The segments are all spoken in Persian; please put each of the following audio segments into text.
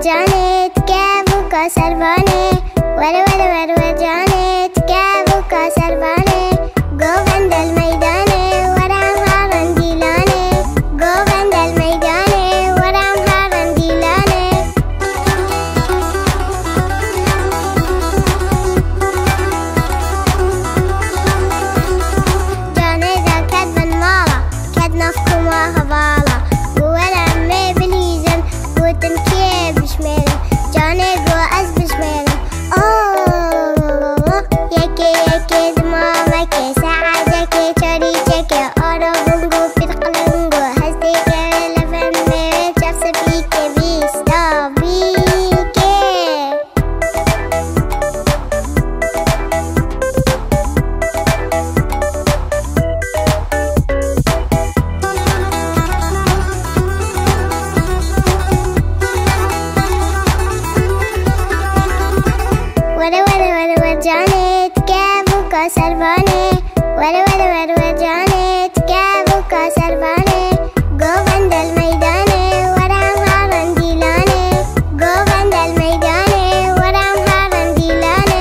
जाने क्या वो कौसर बने वर वर वर वर जाने क्या वो कौसर बने गोवंदल मैदाने वराम हारन दिलाने गोवंदल मैदाने वराम हारन दिलाने जाने जाकत बन माला كاد نفكم وهبالا ولا ما بليزن وتنكي بشمال جاني جو أز بشمال يكي دمامك ساعدك شريكك أرى بنجو في القلنجو هستيك لفن شخص فيك بيستا بيكي वर वर वर वर जाने क्या वो कौसर बने वर वर वर वर जाने क्या वो कौसर बने गोवंदल मैदाने वराम हारन दिलाने गोवंदल मैदाने वराम हारन दिलाने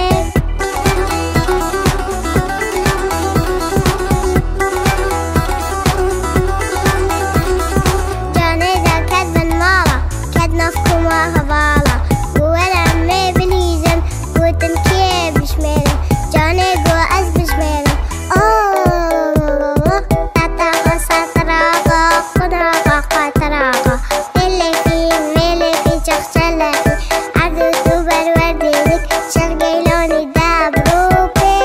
जाने जाकत बन माला كاد نفكم وهبالا ولا ما بليزن وتنكي بشمال جاني جو أز بشمال تتاقى ساتراقى قدراقى قاتراقى ملكي شخشلكي عدو توبر وردينك شرقي لوني دابروكي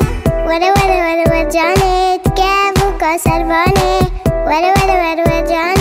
वर वर वर वर जाने क्या वो कौसर बने वर वर वर वर जाने